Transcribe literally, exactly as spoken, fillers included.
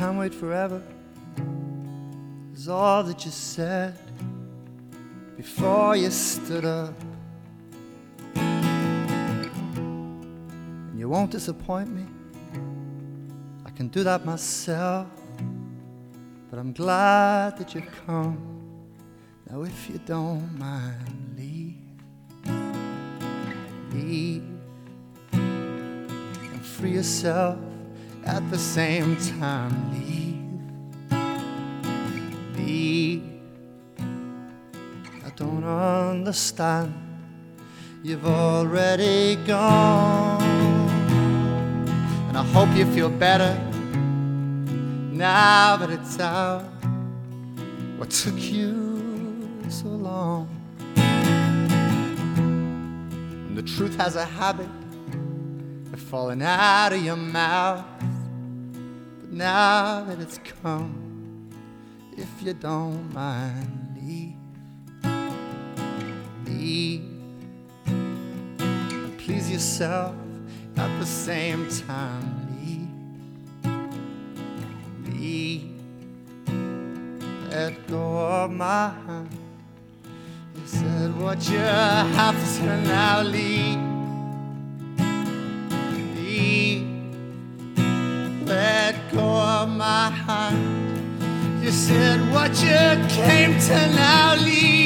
can't wait forever is all that you said before you stood up. And you won't disappoint me, I can do that myself. But I'm glad that you've come. Now if you don't mind, leave, leave, and free yourself at the same time. Leave, leave. I don't understand, you've already gone. And I hope you feel better now that it's out. What took you so long? And the truth has a habit of falling out of your mouth. But now that it's come, if you don't mind, leave, leave, and please yourself at the same time. Let go of my hand. You said what you have to now. Leave, leave. Let go of my hand. You said what you came to now. Leave.